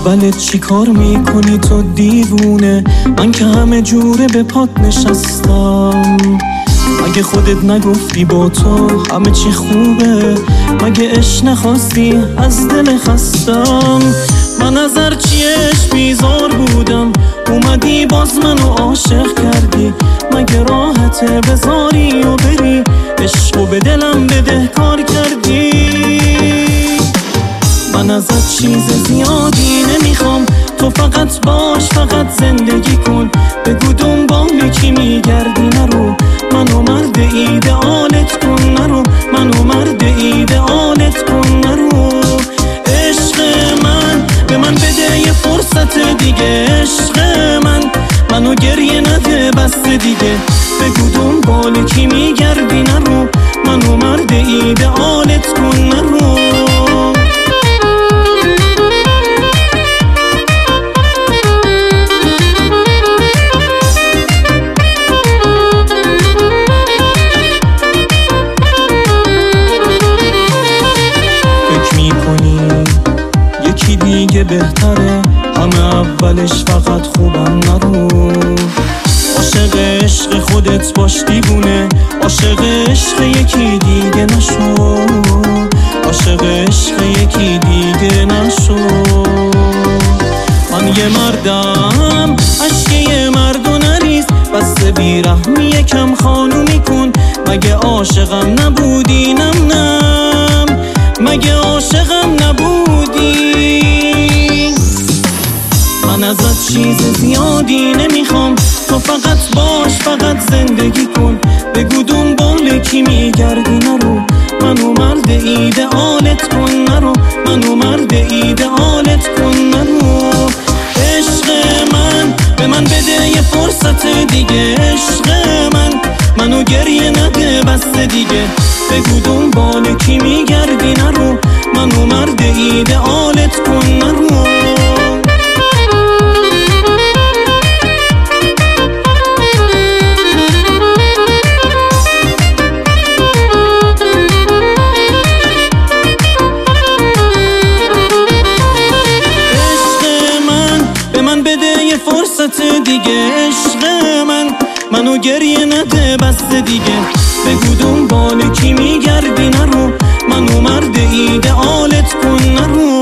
اولت چی کار میکنی تو دیوونه؟ من که همه جوره به پات نشستم. مگه خودت نگفتی با تو همه چی خوبه؟ مگه عشق نخواستی از دل خستم؟ من از هرچی عشق بیزار بودم، اومدی باز منو عاشق کردی. مگه راحته بذاری و بری، عشقو به دلم بدهکار کردی. من ازت چیز زیادی نمیخوام، تو فقط باش، فقط زندگی کن. بگو دنبال کی میگردی نرو، منو مرد ایدئالت کن نرو، منو مرد ایدئالت کن نرو. عشق من به من بده یه فرصت دیگه، عشق منو گریه نده بس دیگه. بگو دنبال کی میگردی نرو، منو مرد ایدئالت کن نرو. یکی دیگه بهتره، همه اولش فقط خوبم نرو. عاشق عشق خودت باش دیوونه، عاشق عشق یکی دیگه نشو، عاشق عشق یکی دیگه نشو. من یه مردم، عشق یه مردو نریز، بس بیرحمی یکم خانومی کن. مگه عاشقم نبودی نم نم، مگه عاشقم نبودی؟ من ازت چیز زیادی نمیخوام، تو فقط باش، فقط زندگی کن. بگو دنبال کی میگردی نرو، منو مرد ایدئالت کن نرو، منو مرد ایدئالت کن نرو. عشق من به من بده یه فرصت دیگه، عشق منو گریه نده بس دیگه. بگو دنبال کی میگردی نرو، منو مرد ایدئالت کن نرو. فرصت دیگه، عشق منو گریه نده بس دیگه. بگو دنبال کی میگردی نرو، منو مرد ایدئالت کن نرو.